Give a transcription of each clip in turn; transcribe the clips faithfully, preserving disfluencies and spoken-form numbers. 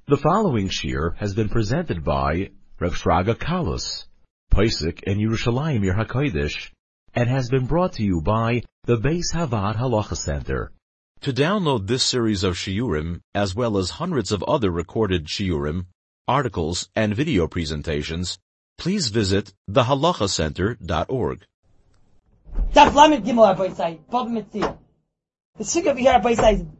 The following shir has been presented by Rav Shraga Kalus, Pesach in Yerushalayim Yer HaKodesh, and has been brought to you by the Beis Havad Halacha Center. To download this series of shiurim, as well as hundreds of other recorded shiurim, articles, and video presentations, please visit the halacha center dot org. Daf Lamed Gimel Rabbi Say, Bob Mitzvah. The sugya over here, Rabbi Say, is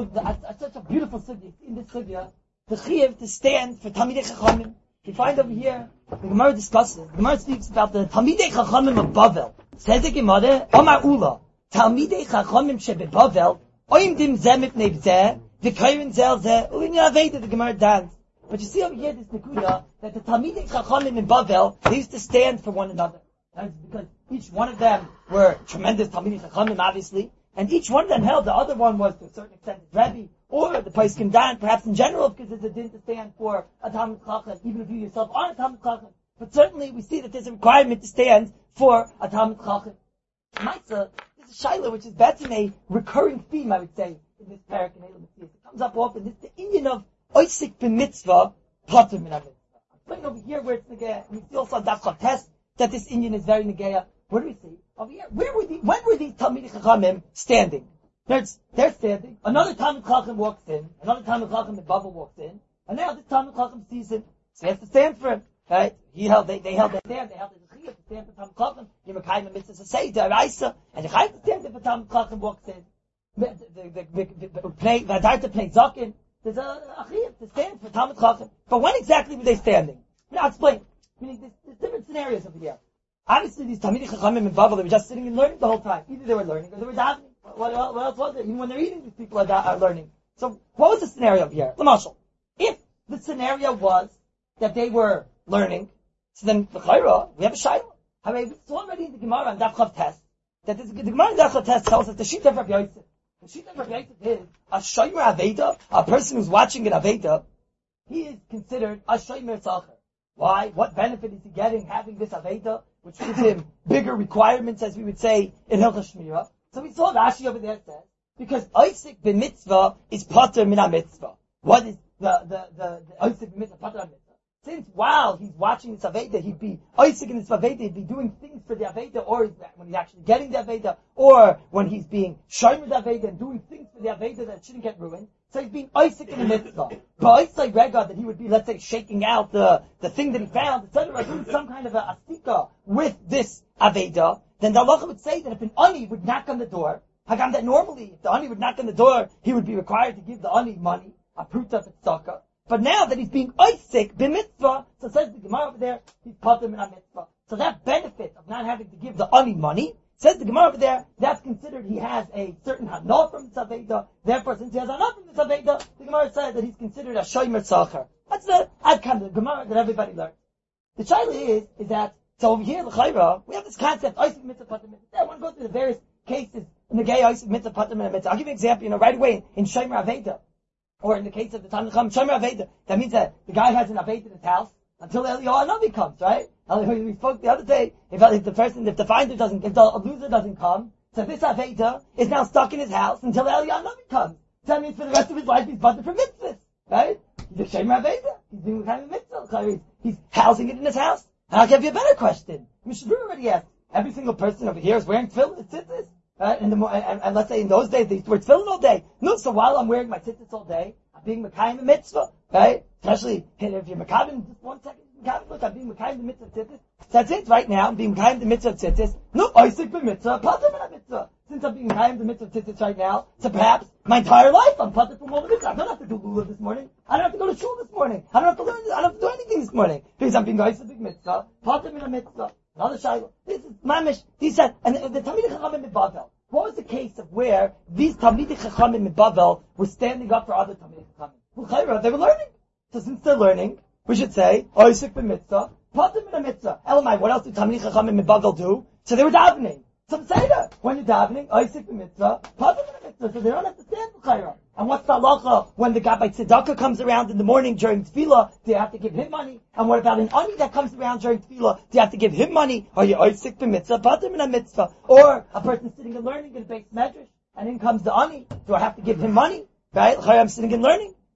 such a beautiful sugya. In this sugya, the chiyuv to stand for Talmidei Chachamim. You find over here, the Gemara discusses. The Gemara speaks about the Talmidei Chachamim of Bavel. Says the Gemara, Omar Ula, Talmidei Chachamim shebe Bavel, Oim dim zeh mipnei zeh, v'koyin zel zeh, u'in yaveda, the Gemara dance. But you see over here this nekuda, that the Talmidei Chachamim in Bavel, they used to stand for one another. That's because each one of them were tremendous Talmidei Chachamim, obviously, and each one of them held the other one was to a certain extent his Rebbe, or the Pesach Dan, perhaps in general, because there's a din to stand for a Talmid Chacham, even if you yourself aren't a Talmid Chacham. But certainly we see that there's a requirement to stand for a Talmid Chacham. Maisa, this is Shaila, which is better a recurring theme, I would say, in this parak in Eilam Mitzvah. It comes up often. This is the Indian of Oisik b'mitzvah, Potter min ha-mitzvah. I'm playing over here where it's Negeya. We see also Daf Chates that this Indian is very Negeya. What do we see? Over here, where were the, when were these Talmidei Chachamim standing? They're, they're standing. Another Talmid Chacham walks in. Another Talmid Chacham in Bavel walks in. And now this Talmid Chacham sees him. So he has to stand for him. Right? He held, they, they held their stand. They held their chiyuv to stand for Talmid Chacham. Yemekayim the mitzvah say to Araisa. And the chayim to stand if a Talmid Chacham walks in. The, the, the, the, play, Vadarta play Zakin. There's a, a chiyuv to stand for Talmid Chacham. But when exactly were they standing? Now I'll explain. Meaning there's, there's different scenarios over here. Obviously these Talmidei Chachamim in Bavel, they were just sitting and learning the whole time. Either they were learning or they were davening. What, what, what else was it? Even when they're eating, these people are, da- are learning. So, what was the scenario over here? L'mashal, if the scenario was that they were learning, so then the Chayra, we have a Shaila. However, we saw already in the Gemara on Daf Chav Test, that this, the Gemara on Daf Chav Test tells us the Shita of Rabbi Yosef. The Shita of Rabbi Yosef is a Shomer Aveda, a person who's watching an Aveda, he is considered a Shomer Tzachar. Why? What benefit is he getting having this Aveda, which gives him bigger requirements, as we would say, in Hilchos Shmira? So we saw Rashi over there says, because Oisik b'mitzvah is Potter min ha-mitzvah. What is the, the, the, the Oisik b'mitzvah, Potter min ha-mitzvah? Since while he's watching this Aveda, he'd be Oisik in this Aveda, he'd be doing things for the Aveda, or when he's actually getting the Aveda, or when he's being shown with the Aveda and doing things for the Aveda that shouldn't get ruined. So he's being Oisik in the mitzvah. But Oisik Rega, that he would be, let's say, shaking out the, the thing that he found, et cetera, doing some kind of a astika with this Aveda, then the halacha would say that if an ani would knock on the door, Hagam that normally, if the ani would knock on the door, he would be required to give the ani money, a pruta tzedakah. But now that he's being oisik b'mitzvah, so says the Gemara over there, he's patur min ha-mitzvah. So that benefit of not having to give the ani money, says the Gemara over there, that's considered he has a certain hanah from the Aveda. Therefore, since he has hanah from the Aveda, the Gemara says that he's considered a shomer tzachar. That's the adkan, the Gemara that everybody learns. The shaila is, is that, so over here in the Chayra, we have this concept, oisik mitzvah, patur mitzvah. I want to go through the various cases in the gay oisik mitzvah, patur mitzvah. I'll give you an example, you know, right away in, in shomer Aveda. Or in the case of the Talmid Chacham, Shomer Aveda. That means that the guy has an Aveda in his house until Eliyahu Hanavi comes, right? We spoke the other day, if, if the person, if the finder doesn't, if the loser doesn't come, so this Aveda is now stuck in his house until Eliyahu Hanavi comes. So that means for the rest of his life he's butted for mitzvahs, right? He's a Shomer Aveda. He's doing kind of mitzvah. He's, he's housing it in his house. And I'll give you a better question. Mishabur already asked, every single person over here is wearing tefillin, it's tzitzis. Right? And, the, and, and let's say in those days they used to wear tefillin all day. No, so while I'm wearing my tzitzis all day, I'm being Mekayim the mitzvah, right? Especially if you're Mekayim, just one second, Mekayim, look, I'm being Mekayim the mitzvah of tzitzis. That's it, right now, I'm being Mekayim the mitzvah of tzitzis. No, Oisik the mitzvah, patur min ha-mitzvah. Since I'm being Mekayim the mitzvah of tzitzis right now, so perhaps my entire life I'm patur from all the mitzvah. I don't have to do lulav this morning. I don't have to go to shul this morning. I don't have to learn, I don't have to do anything this morning. Because I'm being Oisik the mitzvah, patur min ha-mitzvah. Another shayla. This is mamish. These said, and the, the Talmidei Chachamim in Bavel. What was the case of where these Talmidei Chachamim in Bavel were standing up for other Talmidei Chachamim? Well, Chayra, they were learning. So since they're learning, we should say, Oisik b'mitzvah, patur min ha-mitzvah. Elamai, what else did Talmidei Chachamim in Bavel do? So they were davening. So say that. When you're davening, Oisik b'mitzvah, patur min ha-mitzvah. So they don't have to stand for Chayra. And what's the halacha when the guy by tzedakah comes around in the morning during tefillah? Do you have to give him money? And what about an ani that comes around during tefillah? Do you have to give him money? Are you oisik b'mitzvah, patur min ha-mitzvah? Or a person sitting and learning in a base medrash, and in comes the ani. Do I have to give him money? Right? I'm sitting and learning.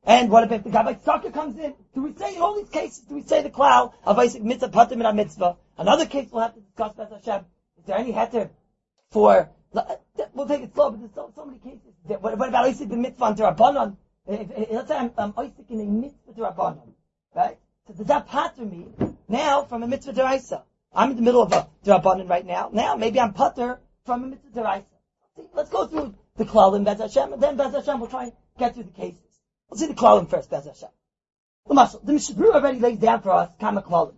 And what if the Gabbai Tzaka comes in? Do we say in all these cases, do we say the klal of Isaac mitzvah pater min mitzvah? Another case we'll have to discuss, B'ez Hashem. Is there any heter for, we'll take it slow, but there's so, so many cases. What, what about Isaac the mitzvah on Rabbanon? Let's say I'm, I'm Isaac in a mitzvah to Rabbanon, right? So does that pater me now from a mitzvah deraisa? I'm in the middle of a Rabbanon right now. Now maybe I'm pater from a mitzvah deraisa. Let's go through the klalim, B'ez Hashem, and then B'ez Hashem we'll try and get through the cases. Let's see the klalim first, B'ez Hashem. The Mishnah Berurah already lays down for us kama klalim.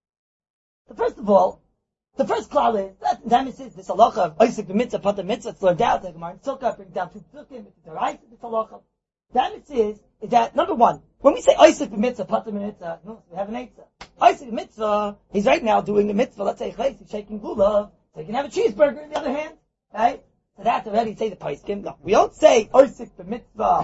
So first of all, the first klal is that that is this halacha of Isaac b'mitzvah pater mitzvah. It's learned out. The Gemara in Sukkah brings down two psukim. It's the right this halacha. That is is that number one. When we say Isaac b'mitzvah pater mitzvah, no, we have an answer. Isaac mitzvah, he's right now doing the mitzvah. Let's say he's shaking gula, so he can have a cheeseburger. On the other hand, right? So that's already say the paiskim. No, we don't say Isaac b'mitzvah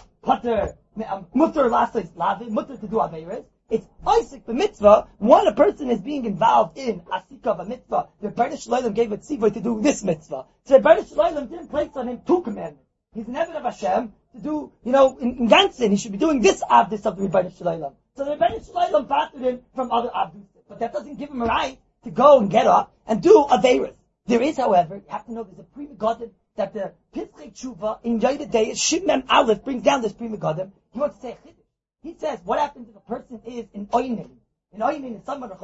pater mutter lasais lavi mutter to do aveiros. It's Isaac b'mitzvah when a person is being involved in asika of a mitzvah. The Rebbeinu Shloim gave a tzivah to do this mitzvah. So the Rebbeinu Shloim didn't place on him two commandments. He's an Eved of Hashem to do, you know, in, in Gansin, he should be doing this avdus of the Rebbeinu Shloim. So the Rebbeinu Shloim parted him from other avdus. But that doesn't give him a right to go and get up and do aveiros. There is, however, you have to know there's a pre megadim that the Pischei Tshuva in Yoda Day, Shin Mem Aleph brings down this pre megadim. He wants to say a chiddush. He says, what happens if a person is in oinin? In oinin is someone,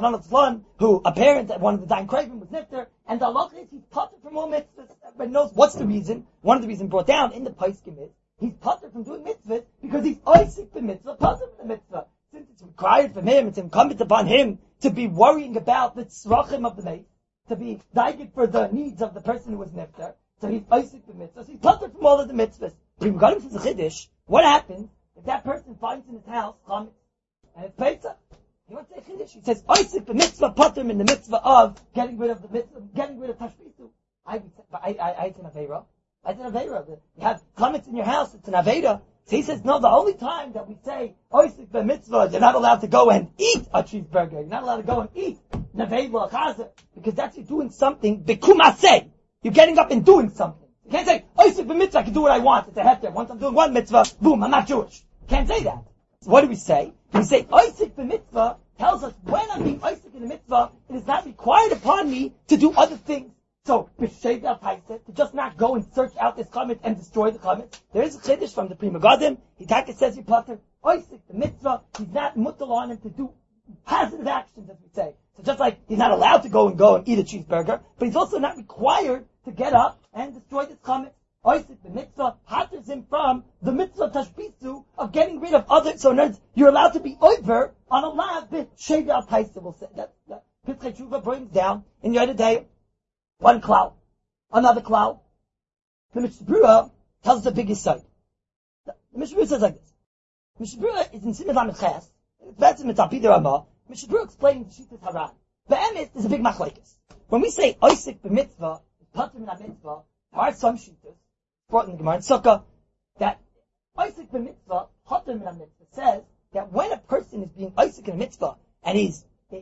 who a parent at one of the dying craving was nifter, and the halacha is he's putter from all mitzvahs. Everybody knows what's the reason. One of the reasons brought down in the Paiskim is he's putter from doing mitzvahs because he's Isaac the mitzvah, putter from the mitzvah. Since it's required from him, it's incumbent upon him to be worrying about the tzrachim of the mace, to be daiged for the needs of the person who was nifter. So he's Isaac the mitzvah. So he's putter from all of the mitzvahs. But if we got him to the chiddush, what happens if that person finds in his house chametz and it's Pesach? He wants to say chiddush. He says, Isaac the mitzvah pater in the mitzvah of getting rid of the mitzvah, getting rid of tashbisu. I, I, I, I, it's an aveira. It's an aveira. You have chametz in your house. It's an aveira. So he says, no, the only time that we say Isaac the mitzvah, you're not allowed to go and eat a cheeseburger. You're not allowed to go and eat nevela chazer, because that's you doing something bikumaseh. You're getting up and doing something. You can't say, Isaac the mitzvah, I can do what I want. It's a hefter. Once I'm doing one mitzvah, boom, I'm not Jewish. Can't say that. So what do we say? We say, Isaac the mitzvah tells us when I'm being Isaac in the mitzvah, it is not required upon me to do other things. So, b'shev al paisa, to just not go and search out this comment and destroy the comment. There is a chiddush from the Pri Megadim. Hitaka says he pater Isaac the mitzvah. He's not mutal on him to do positive actions, as we say. So just like he's not allowed to go and go and eat a cheeseburger, but he's also not required to get up and destroy this comment. Isaac the mitzvah paters him from the mitzvah tashbisu of getting rid of other. So in other words, you're allowed to be over on a lav b'shev al paisa. We'll say that. that Pischei Tshuva brings down in the other day one cloud, another cloud. The Mishnah Berurah tells us the biggest side. The Mishnah Berurah says like this. Mishnah Berurah is in Siman Lamed Ches. That's in Mitzapid Ramah. Mishnah Berurah explains the Shittas Haran. Be'emes is a big machlekes. When we say Isaac b'mitzvah, pater min mitzvah, there are some Shittas brought in the Gemara in Sukkah that Isaac b'mitzvah, pater min mitzvah says that when a person is being Isaac in a mitzvah and he's, he's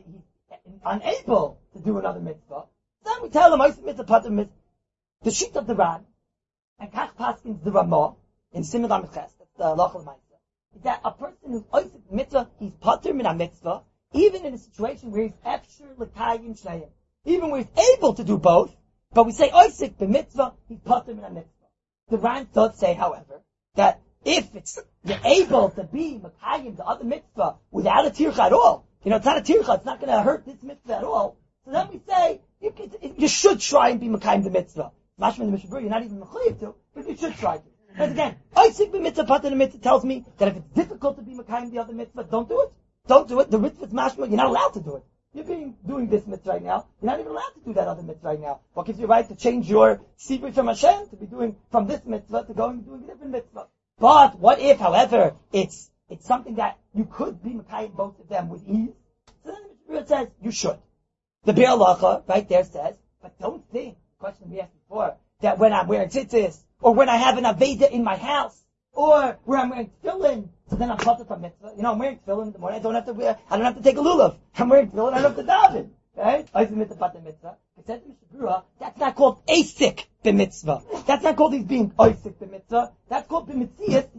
unable to do another mitzvah, then we tell him Isaac mitzvah pater mitzvah. The sheet of the Ran and Kach Paskins the Ramah in Siman Lamed Ches, that's the halacha l'maisa, is that a person who's Isaac mitzvah, he's pater min mitzvah, even in a situation where he's efshir l'kayim shneim, even where he's able to do both, but we say Isaac b'mitzvah, he's pater min mitzvah. The Ran does say, however, that if it's you're able to be makayim the other mitzvah without a tircha at all, you know, it's not a tircha, it's not going to hurt this mitzvah at all. So then we say you, can, you should try and be makayim the mitzvah. Mashma in the Mishnah Berurah, you're not even mechayiv to, but you should try to. Because again, Isaac b'mitzvah pater mitzvah tells me that if it's difficult to be makayim the other mitzvah, don't do it. Don't do it. The mitzvah's mashma, you're not allowed to do it. You're being doing this mitzvah right now. You're not even allowed to do that other mitzvah right now. What gives you the right to change your secret from Hashem to be doing from this mitzvah to going and doing a different mitzvah? But what if, however, it's it's something that you could be makayim both of them with ease? So then the Mishnah says you should. The Biur Halacha right there says, but don't think, question we asked before, that when I'm wearing tzitzis or when I have an aveda in my house or where I'm wearing tefillin, so then I'm pater from mitzvah. You know, I'm wearing tefillin in the morning. I don't have to wear. I don't have to take a lulav. I'm wearing tefillin. I don't have to daven. Right? Isaac mitzvah pater mitzvah. It says in Mishnah Berurah, that's not called Asik b'mitzvah. That's not called he's being Isaac b'mitzvah. That's called b'mitzias.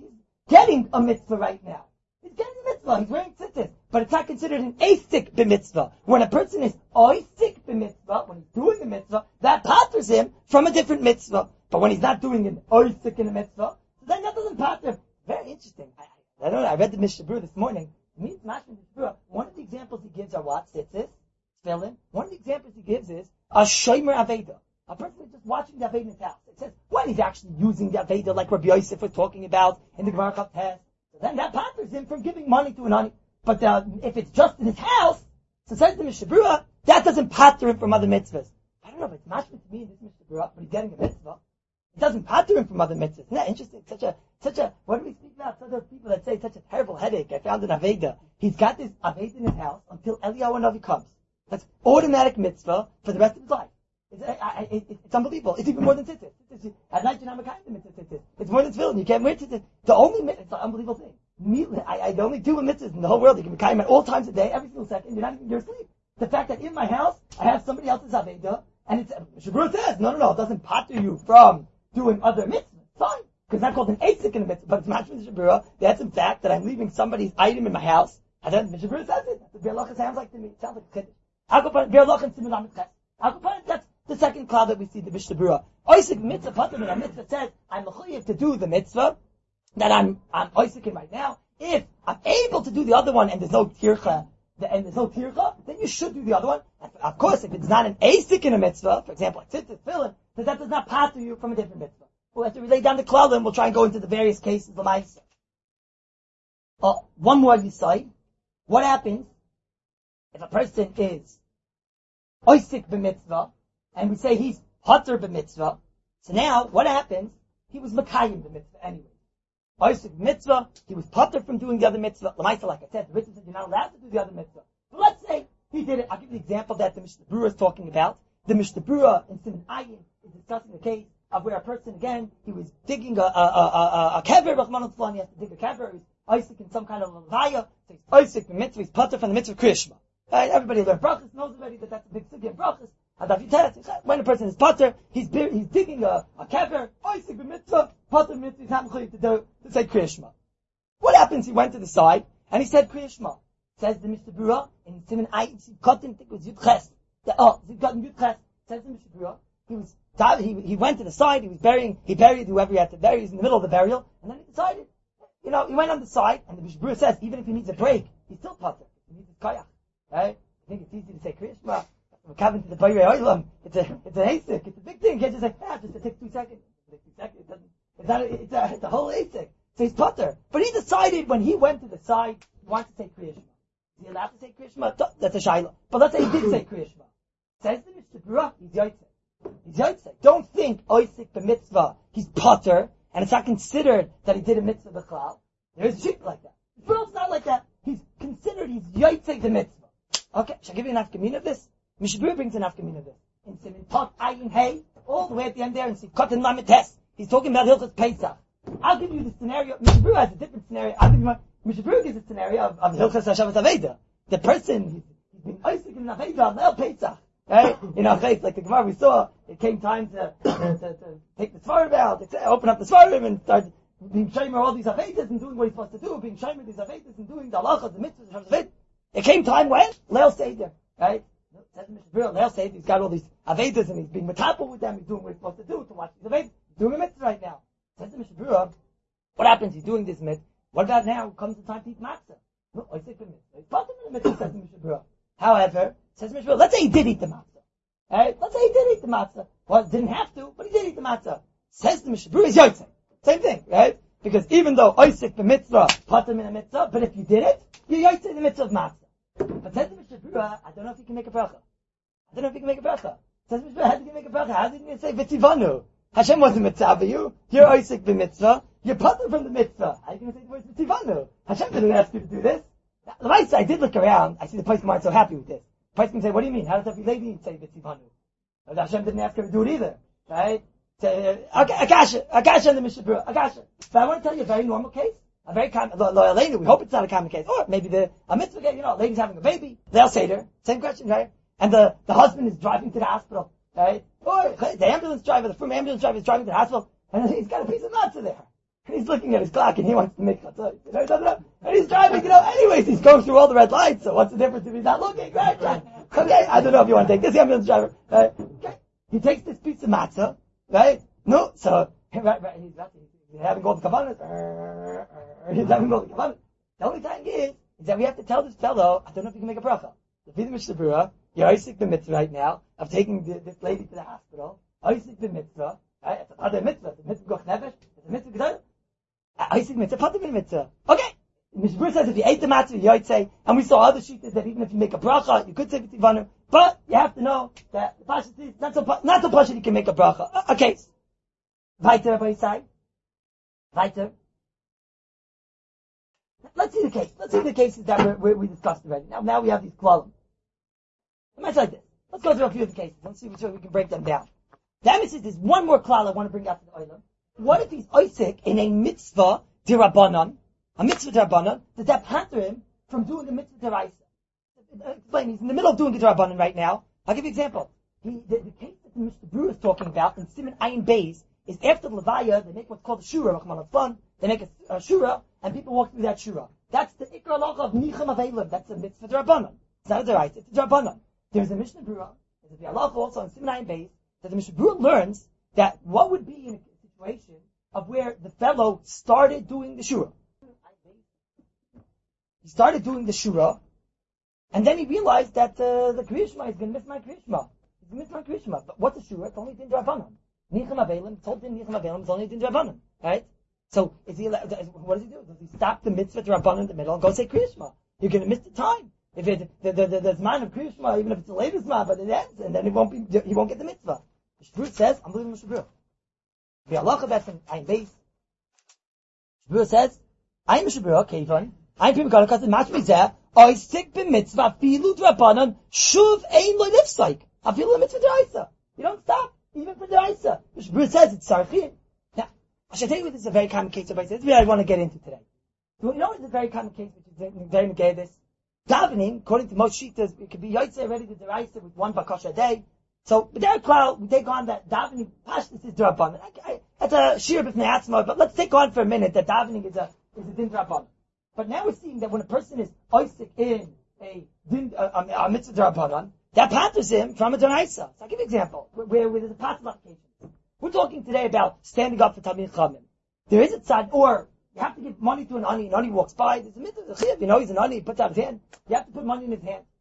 getting a mitzvah right now. He's getting a mitzvah. He's wearing tzitzis. But it's not considered an asik b'mitzvah. When a person is oisik b'mitzvah, when he's doing a mitzvah, that patters him from a different mitzvah. But when he's not doing an oisik in a mitzvah, so then that doesn't patter him. Very interesting. I, I don't know. I read the Mishnah Berurah this morning. It means Mishnah Berurah. One of the examples he gives are what? Tzitzis. Tefillin. One of the examples he gives is a shomer aveda. A person is just watching the aveda in his house. It says when he's actually using the aveda, like Rabbi Yosef was talking about in the Gemara Chav Tes. So then that patters him from giving money to an ani. But uh, if it's just in his house, so says the Mishnah Berurah, that doesn't patter him from other mitzvahs. I don't know if it's mashma to me in this Mishnah Berurah, but he's getting a mitzvah. It doesn't patter him from other mitzvahs. Isn't that interesting? Such a, such a, what do we speak about? Such those people that say such a terrible headache. I found in Aveda. He's got this Aveda in his house until Eliyahu Hanavi comes. That's automatic mitzvah for the rest of his life. It's, I, I, it, it's unbelievable. It's even more than tzitzit. At night you're not kind of mitzvah. It's more than tefillin. You can't wear tzitzit. The only mitzvah, it's an unbelievable thing. I, I the only two mitzvahs in the whole world. You can be kaim at all times a day, every single second. You're not even you're asleep. The fact that in my house I have somebody else's aveda, and it's Shabbos says no, no, no, it doesn't patter you from doing other mitzvahs. Fine, because that's called an asik in a mitzvah, but it's not from the Shabbos. That's in fact that I'm leaving somebody's item in my house, and then the Shabbos says it. That's what Be'er Lacha sounds like to me. It sounds like a chiddush. Be'er Lacha and Siman Lamed Ches. That's the second cloud that we see the Mishnah Berurah. Oisik mitzvah pater when a mitzvah says I'm mechuyev to do the mitzvah that I'm I'm oisiking right now. If I'm able to do the other one and there's no tircha, and there's no tircha, then you should do the other one. And of course, if it's not an asik in a mitzvah, for example, like tzitzit, tefillin, then that does not pater you from a different mitzvah. We'll have to relate down the cloud and we'll try and go into the various cases. Uh, one more aside. What happens if a person is oisik b'mitzvah, and we say he's hotter b'mitzvah? So now, what happens? He was makayim b'mitzvah anyway. Oisik mitzvah, he was potter from doing the other mitzvah. L'maisa, like I said, the Ritva said you're not allowed to do the other mitzvah. But let's say he did it. I'll give you the example that the Mishnah Berurah is talking about. The Mishnah Berurah in Siman Ayin is discussing the case of where a person, again, he was digging a, a, a, a, a kever, Rahman al he has to dig a kever, he's Oisik in some kind of levaya, so he's Oisik the mitzvah, he's potter from the mitzvah Krishma. Right? Everybody learned brachas, knows already that that's a big sugya in brachas. When a person is potter, he's he's digging a, a kever, oisik b'mitzvah, potter mitzvah, he's not mechuyev to do to say Kriyashma. What happens? He went to the side and he said Kriyashma. Says the Mishnah Berurah in Siman Ayin, Kotin, I think it was Yud Ches. Oh, Kotin Yud Ches. Says the Mishnah Berurah, he was he he went to the side, he was burying, he buried whoever he had to bury. He was in the middle of the burial, and then he decided, you know, he went on the side, and the Mishnah Berurah says even if he needs a break, he's still potter. He needs his kayach, right? I think it's easy to say Kriyashma. Coming to the Bayrei Olam, it's a, it's an asik, it's a big thing. You can't just say, ah, just to take two seconds. Take two seconds. It doesn't, it's not, a, it's a, it's a whole asik. So he's potter. But he decided when he went to the side, he wanted to say Kriyashma. Is he allowed to say Kriyashma? That's a shayla. But let's say he did say Kriyashma. Says the Mishnah Berurah, he's yotzei. He's yotzei. Don't think oisik b'mitzvah, he's potter, and it's not considered that he did a mitzvah b'chlal. There is a shit like that. But it's not like that. He's considered, he's yotzei the mitzvah. Okay, shall I give you an afkamina of this? Mishnah Berurah brings an afkamina of this. In Siman Tot Ayin Hey, all the way at the end there, and see Kotin Lamed Tes. He's talking about Hilchos Pesach. I'll give you the scenario. Mishnah Berurah has a different scenario. I'll give you one. Mishnah Berurah gives a scenario of, of Hilchos Hashavas Aveda. The person, he's, he's been Isaac in Aveda on El Pesach. Right? In our case, like the Gemara we saw, it came time to, to, to, to take the Svarim out, open up the Svarim and start being Shomer all these Avedas and doing what he's supposed to do, being Shomer these Avedas and doing the halachas, the mitzvahs, the Shavas Aveda. It came time when? Leil Seder. Right? Says Mishnah Berurah, Leil Seder, he's got all these Avedas and he's being metapel with them, he's doing what he's supposed to do, to watch these Avedas. He's doing a mitzvah right now. Says Mishnah Berurah, what happens? He's doing this mitzvah. What about now? Comes the time to eat matzah. No, I say the mitzvah. He's potter in the mitzvah, says Mishnah Berurah. However, says Mishnah Berurah, let's say he did eat the matzah. Alright? Let's say he did eat the matzah. Well, didn't have to, but he did eat the matzah. Says the Mishnah Berurah, he's yotzei. Same thing, right? Because even though oisik the mitzvah, potter in a mitzvah, but if you did it, you're yotzei the mitzvah of matzah. But says the Mishnah Berurah, I don't know if you can make a bracha. I don't know if you can make a bracha. Says the Mishnah Berurah, how did you make a bracha? How did you say v'tivanu? Hashem wasn't mitzvah you. You're oisik the mitzvah. You're potter from the mitzvah. How are you going to say the words v'tivanu? Hashem didn't ask you to do this. The right side, I did look around. I see the place aren't so happy with this. The place can say, what do you mean? How does every lady say v'tivanu? Hashem didn't ask her to do it either. Right? Say, uh, Akasha, Akasha in the Mishnah Berurah, Akasha. But I want to tell you a very normal case. A very common, loyal lady, we hope it's not a common case. Or maybe the, a mitzvah case, you know, a lady's having a baby, they'll say to her, same question, right? And the, the husband is driving to the hospital, right? Or the ambulance driver, the firm ambulance driver is driving to the hospital, and he's got a piece of matzah there. And he's looking at his clock and he wants to make chatzos. You know, he doesn't know. And he's driving, you know, anyways, he's going through all the red lights, so what's the difference if he's not looking, right? right. Okay, I don't know if you want to take this ambulance driver. Right? Okay. He takes this piece of matzah, right? No, so, right, right, he's, he's having golden kavanas, he's having golden kavanas. The only thing is, is that we have to tell this fellow, I don't know if you can make a bracha. The Pidei Mishnah Berurah, you're Isaac the mitzvah right now, of taking the, this lady to the hospital, Isaac the mitzvah, right? It's another mitzvah, it's a mitzvah goch nefesh, it's a mitzvah g'dayah. Isaac mitzvah, patim mitzvah. Okay. Mishnah Berurah says if you ate the matzah, you say, and we saw other sheetahs that even if you make a bracha, you could say v'tivanu, but you have to know that the pasuk is not so, not so pasuk you can make a bracha. Okay. Weiter, everybody say. Weiter. Let's see the case. Let's see the cases that we're, we're, we discussed already. Now, now we have these klalim. Let's like this. Let's go through a few of the cases. Let's see which way we can break them down. The Emes says there's one more klal I want to bring out to the oilam. What if he's Isaac in a mitzvah dirabanan, a mitzvah dirabanan, does that pater him from doing a mitzvah deraisa? Explain. He's in the middle of doing a dirabanan right now. I'll give you an example. He, the, the case that Mister Brewer is talking about in Siman Ayin Beis is after the Levaya, they make what's called a shura, Rahman fun. They make a, a shura, and people walk through that shura. That's the ikra halacha of nicham avelim. That's a mitzvah derabanan. It's not a deraisa, it's a derabanan. There's a Mishnah Berurah, there's a halacha also in Siman Ayin Beis, that the Mishnah Berurah learns that what would be in a situation of where the fellow started doing the shura. He started doing the shura, and then he realized that uh, the Kriya Shema is going to miss my Kriya Shema. He's going to miss my Kriya Shema. But what's a shura? It's only din derabanan. Nicham avelim, told him nicham avelim, it's only din derabanan. Right? So, is he, what does he do? Does he stop the mitzvah derabanan in the middle and go say Kriya Shema? You're going to miss the time. If it, the, the, the, the Zman of Kriya Shema, even if it's the latest Zman, but it ends, and then he won't be, he won't get the mitzvah. Mishnah Berurah says, I'm believing Mishnah Berurah. The halacha that's in Ayin Beis. Mishnah Berurah says, Ayin Mishnah Berurah, Kevon, Ayin Pim Gadol Katzim Machmi Zeh, Oisik b'mitzvah, Filu d'Rabbanan, Shuv Ein Lo Nifsaik. Afilu mitzvah d'Raisa. You don't stop, even for d'Raisa. Mishnah Berurah says it's Sarchim. Now, I should tell you this is a very common case, everybody says. This is what I want to get into today. You know it's a very common case, which is very negay this. Davening, according to most shitas, it could be Yotzei ready to deraisa with one bakasha a day. So, but their cloud, we take on that davening, pashtus is d'Rabbanan. That's a shir b'fnei atzma, but let's take on for a minute that davening is a, is a din d'Rabbanan. But now we're seeing that when a person is oisik in a din, a, a, a mitzvah d'Rabbanan, that paters him from a deraisa. So I'll give you an example, where, where, where there's a pater application. We're talking today about standing up for Talmid Chachamim. There is a tzad, or you have to give money to an ani, an ani walks by, there's a mitzvah, a chiv, you know, he's an ani, he puts out his hand, you have to put money in his hand.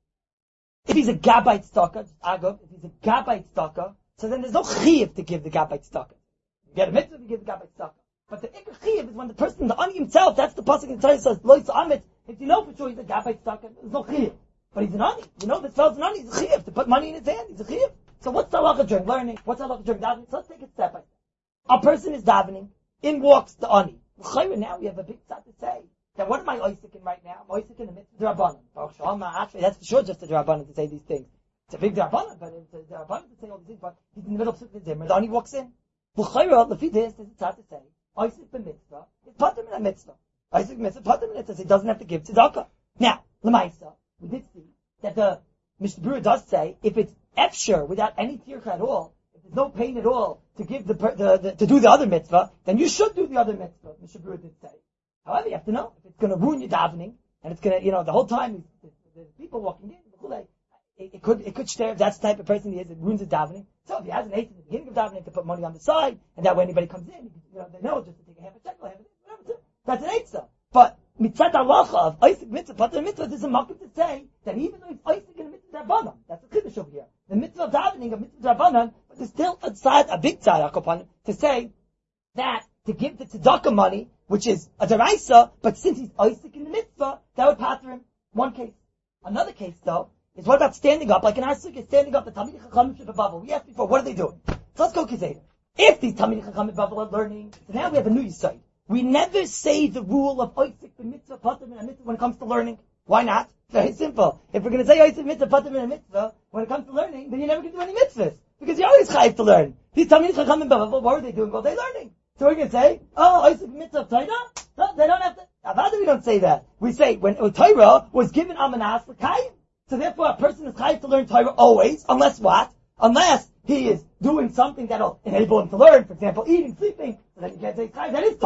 If he's a gabite stalker, agav, if he's a gabite stalker, so then there's no chiv to give the gabite stalker. You get a mitzvah, you give the gabite stalker. But the ikr chiv is when the person, the ani himself, that's the pasuk in the Torah says, lois amit, if you know for sure he's a gabite stalker, there's no chiv. But he's an ani, you know, this fellow's an ani, he's a chiv, to put money in his hand, he's a chiv. So what's the halacha during learning? What's the halacha during davening? So let's take it step by step. A person is davening, in walks the ani. Now we have a big tzad to say that what am I oisikin right now? I'm oisikin in the mitzvah d'Rabbanan. That's for sure just a d'Rabbanan to say these things. It's a big d'Rabbanan, but it's a d'Rabbanan to say all these things, but he's in the middle of the zimmer, the ani walks in. L'chayra, lefi this, there's a tzad to say, oisik b'mitzvah, it's patim in a mitzvah. Oisik b'mitzvah, patim in a mitzvah, he doesn't have to give tzedakah. Now, l'maisa, we did see that the Mishnah Berurah does say, if it's efshar, without any tircha at all, there's no pain at all to give the, the, the to do the other mitzvah, then you should do the other mitzvah. Mishnah Berurah did say. However, you have to know if it's going to ruin your davening, and it's going to, you know, the whole time there's people walking in. It, it could, it could stare. If that's the type of person he is, it ruins his davening. So if he has an eight in the beginning of davening, to put money on the side, and that way anybody comes in, you know, they know just to take a half a shekel, half a whatever. That's an eitzah. But mitzvah halacha of oisik mitzvah, pater mitzvah, there's a market to say that even though he's oisik in a mitzvah d'Rabbanan, that's a chiddush over here. The mitzvah of davening, a mitzvah d'Rabbanan, but there's still a side, a big side, to say that to give the tzedakah money, which is a deraisa, but since he's oisik in the mitzvah, that would pater him. One case. Another case, though, is what about standing up? Like in our sukkah, standing up, the Talmidei Chachamim should be bubble. We asked before, what are they doing? So let's go Kizeder. If these Talmidei Chachamim bubble are learning, so now we have a new yisod. We never say the rule of oisik b'mitzvah, pater min mitzvah when it comes to learning. Why not? Very simple. If we're going to say oisik mitzvah, pater min mitzvah when it comes to learning, then you're never going to do any mitzvahs. Because you're always chayiv to learn. These Talmidei Chachamim bubble, what are they doing all day learning? So we're going to say, oh, oisik mitzvah Torah? No, they don't have to. Avada, we don't say that. We say, when Torah was given amanas l'kayim, so therefore a person is chayiv to learn Torah always, unless what? Unless he is doing something that'll enable him to learn, for example, eating, sleeping, so then you can't say chayiv, that is Torah.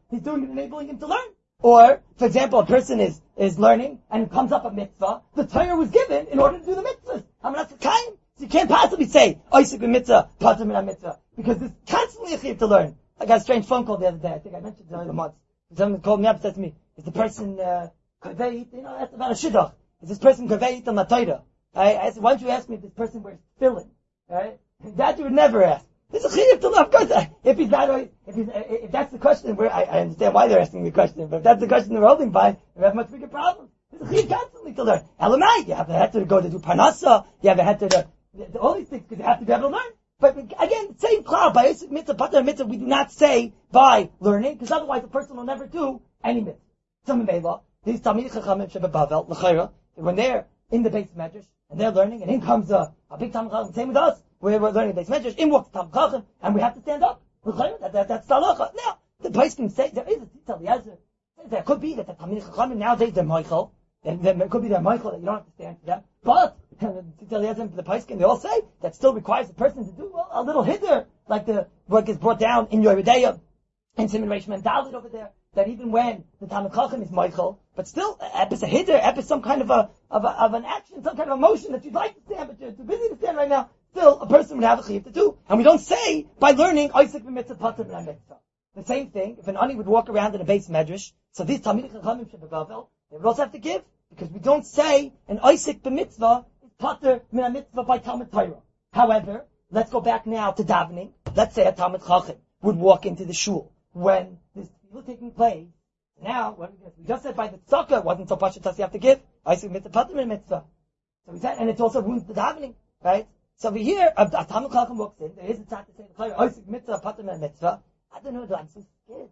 he's doing it enabling him to learn. Or, for example, a person is, is learning and comes up a mitzvah. The Torah was given in order to do the mitzvahs. I'm not kind. So you can't possibly say, Oisik b'mitzvah, pater min mitzvah. Because there's constantly a chiyuv to learn. I got a strange phone call the other day. I think I mentioned it the other month. Someone called me up and said to me, is the person, uh, you know, that's about a shidduch. Is this person kavei itam la I, I said, why don't you ask me if this person wears tefillin? Right? That you would never ask. There's a chiyuv to learn. Of course, if he's not, if he's, if that's the question, where I, I understand why they're asking me the question, but if that's the question they're holding by, we have much bigger problems. There's a chiyuv constantly to learn. Elamai, you have a heter to go to do parnasa, you have a heter to, all these things, because you have to be able to learn. But again, same cloud, by Yosef mitzvah, pater mitzvah, we do not say by learning, because otherwise a person will never do any mitzvah. Some mela, these Talmidei Chachamim Sheba Bavel, l'chayra, when they're in the base medrash, and they're learning, and in comes a, a big Talmid Chacham, same with us, we're, we're learning base medrash, in walks the Talmid Chacham, and we have to stand up. L'chayra, that, that, that's the halacha. Now, the place can say, there is a detail, the answer, there could be that the Talmidei Chachamim nowadays, they're Michael, and there could be they're Michael, that you don't have to stand for them, but, the Paiskin, they all say that still requires a person to do well, a little hither, like the what gets brought down in Yoredeya and Simon Reish Mendalit over there. That even when the Talmid Chacham is Michael, but still, epis a hither, epis some kind of a of a of an action, some kind of emotion that you'd like to stand, but you're too busy to stand right now. Still, a person would have a chiyuv to do, and we don't say by learning Isaac b'mitzvah pater min mitzvah. The same thing if an ani would walk around in a base medrash. So these Talmidei Chachamim Shebebavel, they would also have to give because we don't say an Isaac b'mitzvah pater min mitzvah by Talmud Torah. However, let's go back now to davening. Let's say a Talmid Chacham would walk into the shul when this was taking place. Now, what we just said by the tzaka, it wasn't so pashut as you have to give. I say mitzvah pater min mitzvah. So we said, and it also ruins the davening, right? So we hear a, a Talmid Chacham walks in. There is a tzaka saying I say mitzvah pater min mitzvah. I don't know. I'm so scared.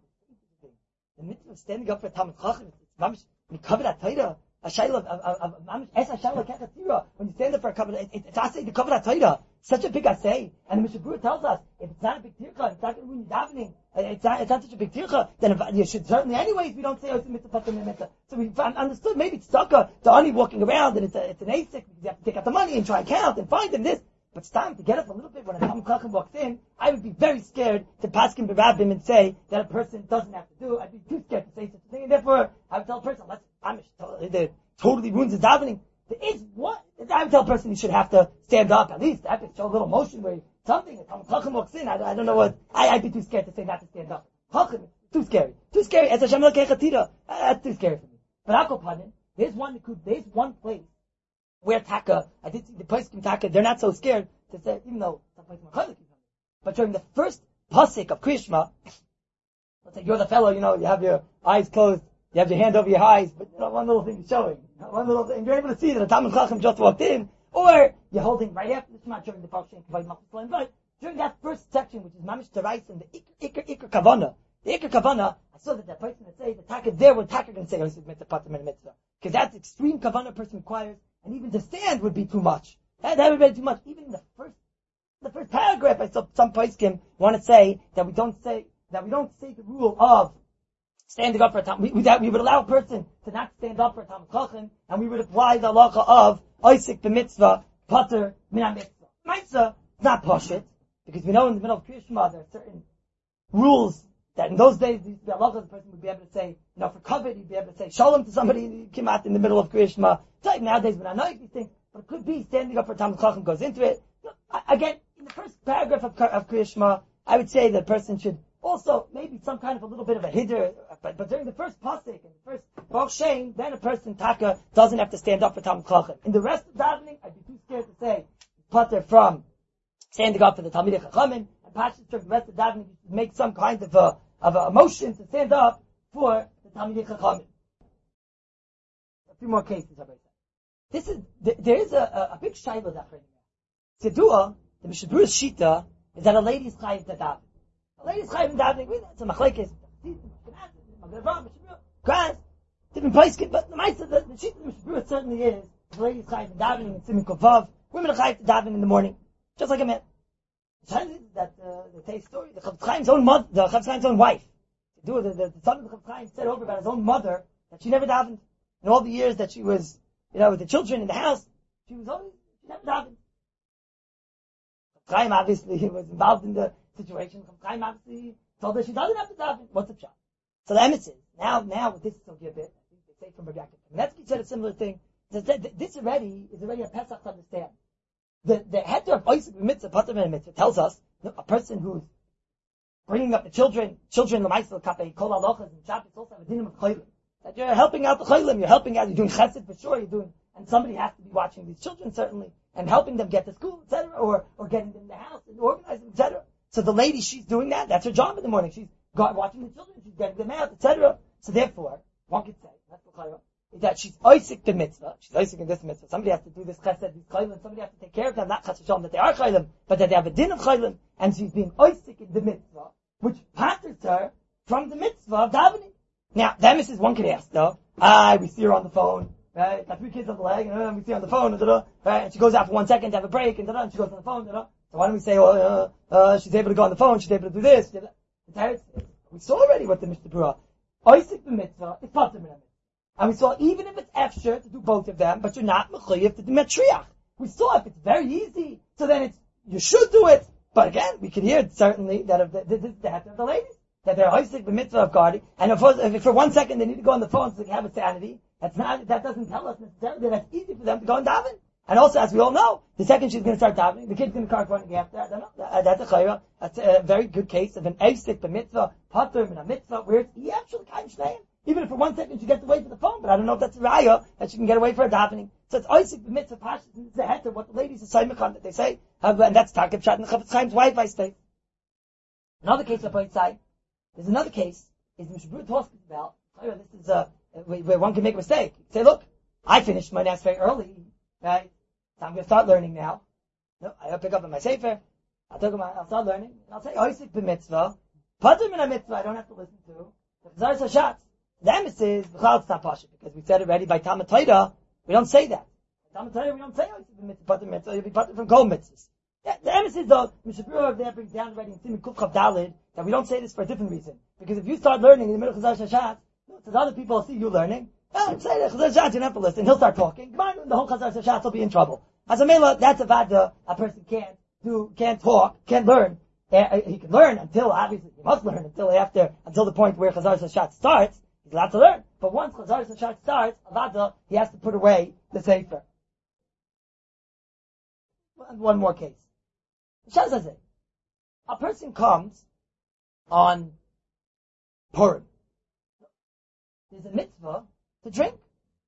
The mitzvah of standing up for a Talmid Chacham. It's we cover that Torah. A shayla of, of, of, es a shayla kechatira. When you stand up for a cover, it, it, it's asay to cover that Torah. Such a big asay. And the Mishnah Berurah tells us, if it's not a big tircha, it's not going to ruin your davening, it's not, it's not such a big tircha, then if, you should certainly, anyways, we don't say, oh, it's a mitzvah, pater min mitzvah. So we understood, maybe it's tzaka, the ani walking around, and it's, a, it's an asik, because you have to take out the money and try and count and find and this. But it's time to get up a little bit when a Talmid Chacham walks in. I would be very scared to paskin b'rabbim and say that a person doesn't have to do. I'd be too scared to say such a thing, and therefore, I would tell a person, let's, I'm the totally ruins his davening. There is what I would tell a person he should have to stand up at least. I have to show a little motion where something. If Talmid Chacham walks in, I, I don't know what. I, I'd be too scared to say not to stand up. Chacham, too scary, too scary. As a Shamel Kechatira, that's too scary for me. But Akopanim, there's one. There's one place where Taka. I did see the place in Taka. They're not so scared to say, even though some place in but during the first pasuk of Kriya Shema, let's say you're the fellow. You know, you have your eyes closed. You have your hand over your eyes, but you know, one little thing is showing. One little thing. You're able to see that a Talmid Chacham just walked in, or you're holding right after the Shema during the Parsha and Kavod Machzor, but during that first section, which is Mamish Terais and the Iker Iker Kavana, the Iker Kavana, I saw that that person that say the Taka there when Taka can say Osif Mitzvah Pater min Mitzvah, because that's extreme Kavana a person requires, and even to stand would be too much. That, that would be too much. Even in the first, the first paragraph, I saw some poskim want to say that we don't say that we don't say the rule of standing up for a Talmid, we, we, that we would allow a person to not stand up for a Talmid Chacham, and we would apply the halacha of Isaac b'mitzvah, pater min mitzvah. Mitzvah, it's not pashut, because we know in the middle of Kriya Shema there are certain rules that in those days, the halacha, the person would be able to say, you know, for covet, he'd be able to say shalom to somebody, came out in the middle of Kriya Shema. It's like nowadays, when I know these things, but it could be standing up for a Talmid Chacham goes into it. You know, again, in the first paragraph of, of Kriya Shema, I would say the person should also, maybe some kind of a little bit of a hiddur, but, but during the first pasuk and the first Baruch Shem, then a person taka doesn't have to stand up for Talmid Chacham. In the rest of davening, I'd be too scared to say pater from standing up for the Talmidei Chachamim, and pashut during the rest of davening, you should make some kind of a of a motion to stand up for the Talmidei Chachamim. A few more cases, I say. This is there is a, a, a big shayla that right now. Tzedua, the Mishnah Berurah's shita is that a lady is chayiv to daven. Ladies chayv in davening, it's a machlekes, grass, different place, but the mitzvah, the, the sheet of the Mishnah Berurah certainly is, the ladies chayv in davening in Siman Kovav, women are chayv to daven in the morning, just like a man. The time is that, uh, the taste story, the Chafetz Chaim's own mother, the Chafetz Chaim's own wife, the, the, the, the son of the Chafetz Chaim said over about his own mother, that she never davened. In all the years that she was, you know, with the children in the house, she was always, she never davened. Chafetz Chaim obviously was involved in the situation. Chaim obviously told her she doesn't have to daven. What's the shot? So the emes is, now, now, with this Sugya bit, I think they say from Rabbi Yaakov Kamenetsky said a similar thing. This already is already a Pesach to understand. The, the head of Oisik Mitzvah, Pater Mitzvah, tells us a person who's bringing up the children, children, L'maisel Kapei, Kol Alochas, and Shabbos also have a dinim of Chaylim. That you're helping out the Chaylim, you're helping out, you're doing Chesed for sure, you're doing, and somebody has to be watching these children certainly, and helping them get to school, et cetera, or, or getting them in the house, and organizing, et cetera. So the lady, she's doing that, that's her job in the morning, she's got, watching the children, she's getting them out, et cetera. So therefore, one could say, that's the Chaylim, is that she's Oisik the mitzvah, she's Oisik in this mitzvah, somebody has to do this Chesed, these Chaylim, somebody has to take care of them, not Chas v'Shalom that they are Chaylim, but that they have a din of Chaylim, and she's being Oisik in the mitzvah, which patters her from the mitzvah of davening. Now, the emes is one could ask though, ah, we see her on the phone, right, got three kids on the leg, and uh, we see her on the phone, and, da, right, and she goes out for one second to have a break, and, da, and she goes on the phone, da, so why don't we say, well, uh, uh, she's able to go on the phone, she's able to do this, da, da. We saw already what the Mishnah Berurah, Oisik the mitzvah, is pater min mitzvah. And we saw even if it's efshir to do both of them, but you're not mechuyev to do metriach. We saw if it's very easy, so then it's, you should do it. But again, we can hear certainly that if the, this is the head of the ladies, that they're hoisik the mitzvah of guarding, and if, if for one second they need to go on the phone so they have a sanity, that's not, that doesn't tell us necessarily that it's easy for them to go and daven. And also, as we all know, the second she's going to start davening, the kid's going to start running after. I don't know. That's a chayra. That's a very good case of an hoisik the mitzvah, pater min a mitzvah, where he actually kind of shneim. Even if for one second she gets away from the phone, but I don't know if that's a raya that she can get away for a davening. So it's oisik the mitzvah pashas, and it's the head of what the ladies are saying that they say, and that's Takeb Shat and Chavetz Chaim's Wi-Fi space. Another case of Boitzai, there's another case, is Mishnah Berurah talks about, this is uh, where one can make a mistake. Say, look, I finished my Nas very early, right? So I'm going to start learning now. No, I'll pick up in my sefer, I'll talk about, I'll start learning, and I'll say oisik the mitzvah, pater min a mitzvah, I don't have to listen to, Chazar Sashat. The emes is b'chal it's not pasha, because we said already by Talmud Torah we don't say that. By Talmud Torah we don't say oisik the mitzvah, pater mitzvah, you'll be pater from kol mitzvahs. Yeah, the emes is though, Mishnah Berurah there brings down already in Siman Kuf Chav Daled that we don't say this for a different reason. Because if you start learning in the middle of Chazar Shashat, so other people see you learning, oh, say that Chazar Shashat, you don't have to listen, he'll start talking, come on, the whole Chazar Shashat will be in trouble. As a mela, that's a vada, a person can't do, can't talk, can't learn. Uh, he can learn until, obviously, he must learn until after, until the point where Chazar Shashat starts. He's allowed to learn. But once Chazar Shashat starts, Avada, he has to put away the Sefer. One more case. Shaz says it. A person comes on Purim. There's a mitzvah to drink.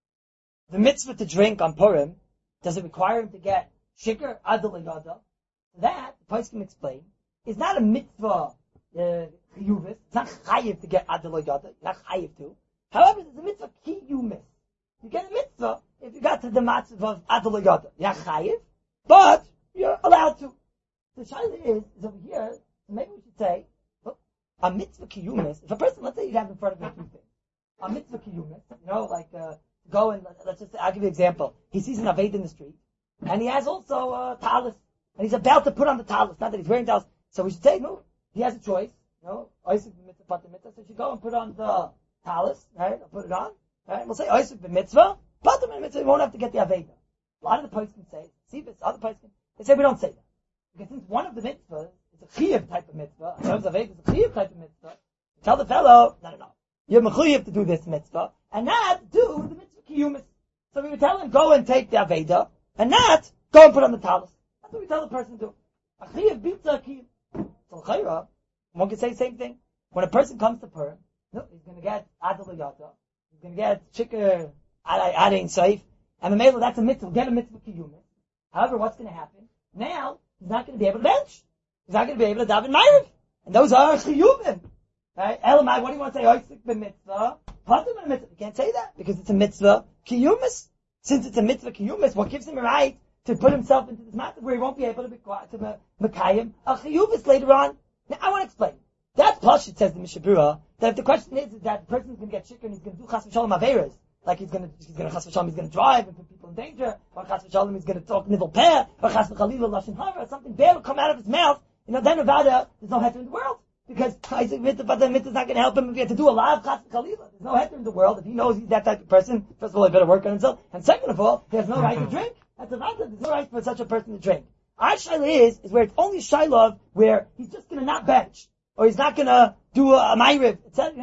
The mitzvah to drink on Purim, does it require him to get shikr, adal yada? That, the Pais can explain, is not a mitzvah uh, chiyuvis. It's not chayiv to get adal yada. Not chayiv to. However, there's a mitzvah kiyumis. You get a mitzvah if you got to the mitzvah of adal yada. You're not chayiv, but you're allowed to. The shaila is, is over here, maybe we should say, look, a mitzvah kiyumis, if a person, let's say you have in front of him two things. A mitzvah kiyumis, you know, like, uh, go and, let's just say, I'll give you an example. He sees an aved in the street, and he has also a talis, and he's about to put on the talis, not that he's wearing talis. So we should say, no, he has a choice, you know, oisik b'mitzvah, pater mitzvah, so he should go and put on the talis, right, I'll put it on, right, we'll say oisik b'mitzvah, pater mitzvah, he won't have to get the aveda. A lot of the poskim say, see this, other poskim, they say we don't say that. Because since one of the mitzvahs is a chiyuv type of mitzvah, in terms of aveda is a chiyuv type of mitzvah, tell the fellow, no, no, no, you're mechuyev to do this mitzvah, and not do the mitzvah kiyumis. So we would tell him, go and take the aveda, and not go and put on the talis. That's what we tell the person to do. A chiyuv beats a kiyuv. So chayra, one can say the same thing. When a person comes to Purim, no, he's going to get adal yada, he's going to get chikr, adain saif, and the mele, that's a mitzvah, get a mitzvah kiyumis. However, what's going to happen? Now, he's not going to be able to bench. He's not going to be able to daven ma'ariv. And those are chiyuvim. Right? Elamai, what do you want to say? Oisik b'mitzvah. Pater min mitzvah. You can't say that because it's a mitzvah kiyumis. Since it's a mitzvah kiyumis, what gives him a right to put himself into this matter where he won't be able to be quiet, to mekayim a chiyuvis later on? Now, I want to explain. That's plush, it says the Mishnah Berurah, that if the question is, is that the person is going to get shikr and he's going to do chas v'shalom averas, like he's going to, he's going to chas v'shalom, he's going to drive and put people in danger, or chas v'shalom, he's going to talk nivel peh, or chas v'chalila lashon hara, or something bad will come out of his mouth, you know, then Nevada, there's no heter in the world. Because Isaac Mitzvah, but the mitzvah is not going to help him if he has to do a lot of chas v'chalila. There's no heter in the world. If he knows he's that type of person, first of all, he better work on himself. And second of all, he has no right to drink. That's a matter. There's no right for such a person to drink. Our shaila is, is where it's only shaila where he's just going to not bench. Or he's not going to do a, a ma'ariv. It says, you know,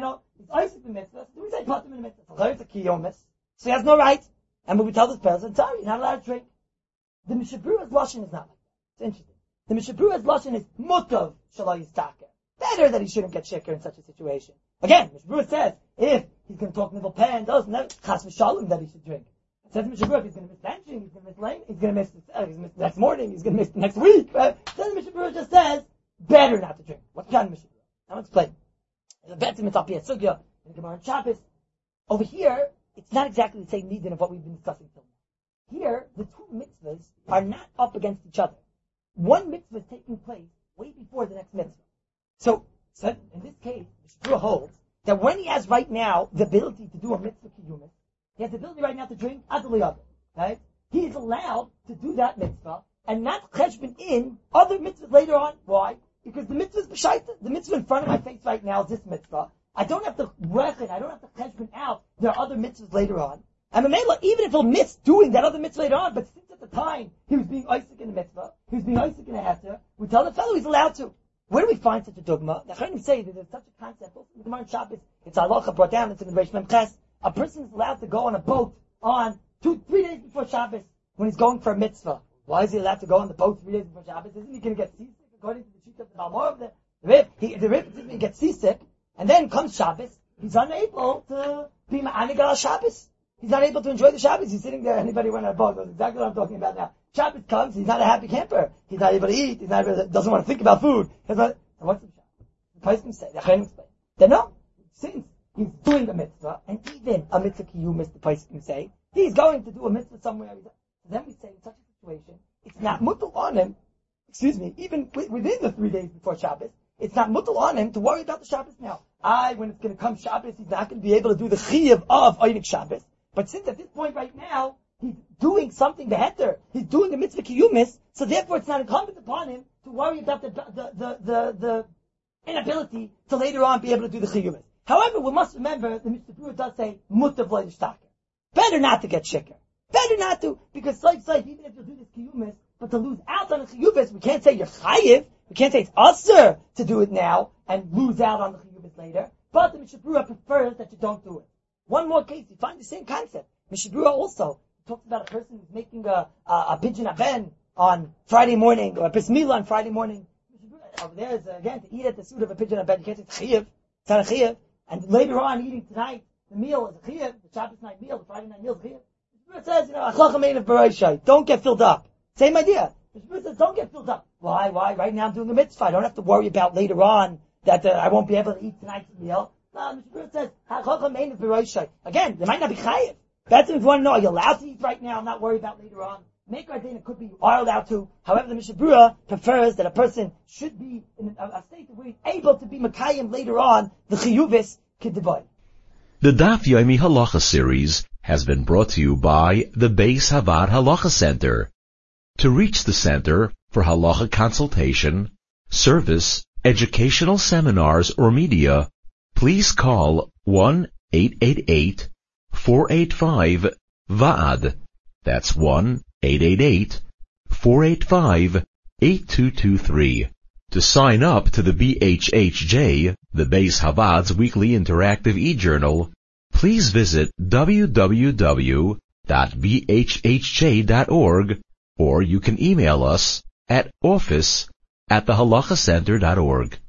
He's Isaac the mitzvah. So we say Patim in the mitzvah. It's a kiyomis. So he has no right. And when we tell this person, sorry, you're not allowed to drink. The Mishabrua's Lashon is not like that. It's interesting. The Mishabrua's Lashon is mutav shalai yistaker. Better that he shouldn't get shikker in such a situation. Again, Mishabruah says, if he's going to talk nibble pen, does never chas v'shalom that he should drink. It says Mishabruah, he's going to miss benching, he's going to miss lane, he's going to miss, uh, he's going to miss the next morning, he's going to miss the next week. Right? Then Mishabruah just says, better not to drink. What kind of Mishabruah? I'll explain. There's a bet to mitzvah sugya in the Gemara on Shabbos. Over here, it's not exactly the same reason of what we've been discussing till now. Here, the two mitzvahs are not up against each other. One mitzvah is taking place way before the next mitzvah. So, so in this case, the Shura holds that when he has right now the ability to do a mitzvah kiyumis, he has the ability right now to drink adli other, right? He is allowed to do that mitzvah and not cheshbon in other mitzvahs later on. Why? Because the mitzvah is b'shaita. The mitzvah in front of my face right now is this mitzvah. I don't have to reckon, I don't have to cheshbon out. There are other mitzvahs later on. And Mamela, even if he'll miss doing that other mitzvah later on, but since at the time he was being Isaac in the mitzvah, he was being Isaac in the heter, we tell the fellow he's allowed to. Where do we find such a dogma? The Chachamim say that there's such a concept. Also in the Gemara on Shabbos, it's halacha brought down. It's in the Reish Mem Ches. A person is allowed to go on a boat on two, three days before Shabbos when he's going for a mitzvah. Why is he allowed to go on the boat three days before Shabbos? Isn't he going to get seasick according to the sheet of the Balmor of the Rib? He, the Rib isn't he gets seasick, and then comes Shabbos. He's unable to be ma'anig al Shabbos. He's not able to enjoy the Shabbos. He's sitting there. Anybody went on a boat knows exactly what I'm talking about now. Shabbos comes. He's not a happy camper. He's not able to eat. He's not able to, doesn't want to think about food. He's not, and what's the Shabbos? The person say, the Chachamim say, then no, since he's doing a mitzvah, and even a mitzvah kiyumis, the person say, he's going to do a mitzvah somewhere. So then we say, in such a situation, it's not mutal on him, excuse me, even within the three days before Shabbos, it's not mutal on him to worry about the Shabbos now. I, when it's going to come Shabbos, he's not going to be able to do the chiyuv of Einik Shabbos. But since at this point right now, he's doing something beheter, he's doing a mitzvah kiyumis, so therefore it's not incumbent upon him to worry about the, the, the, the, the inability to later on be able to do the chiyumis. However, we must remember, the Mishnah Berurah does say, mutav lo yishtaker. Better not to get shikker. Better not to, because like, like, even if you do this kiyumis, but to lose out on the chiyumis, we can't say you're chayiv, we can't say it's usher to do it now, and lose out on the chiyumis later, but the Mishnah Berurah prefers that you don't do it. One more case, you find the same concept. Mishnah Berurah also talks about a person who's making a, a, a pidyon aben on Friday morning, or a bris milah on Friday morning. Over there is, uh, again, to eat at the suit of a pidyon aben, you can't say it's chayiv, it's not a chayiv, and later on, eating tonight, the meal is a chayiv, the Shabbos night meal, the Friday night meal is a chayiv. Mishnah Berurah says, you know, achlocha mein of baraishai, don't get filled up. Same idea. Mishnah Berurah says, don't get filled up. Why? Why? Right now I'm doing a mitzvah. I don't have to worry about later on that uh, I won't be able to eat tonight's meal. No, Mishnah Berurah says, achlocha mein of baraishai. Again, there might not be chayiv. That's if you want to know, are you allowed to eat right now and not worry about later on? Make our dina could be you are allowed to. However, the Mishnah Berurah prefers that a person should be in a, a state where he's able to be makayim later on the chiyuvis k'deboy. The Daf Yomi Halacha series has been brought to you by the Beis Havad Halacha Center. To reach the center for halacha consultation, service, educational seminars, or media, please call one eight eight eight, four eight five, V A D. That's one eight eight eight, four eight five, eight two two three. To sign up to the B H H J, the Beis Havad's weekly interactive e-journal, please visit w w w dot b h h j dot org, or you can email us at office at the halacha center dot org.